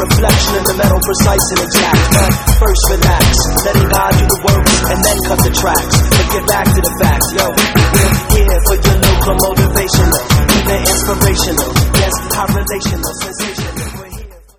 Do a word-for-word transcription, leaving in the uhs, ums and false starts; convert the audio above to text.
reflection in the metal, precise and exact. But first relax, letting God do the work, and then cut the tracks. But get back to the facts, yo. We're here for your local motivational, even inspirational. Yes, high relational, sensational.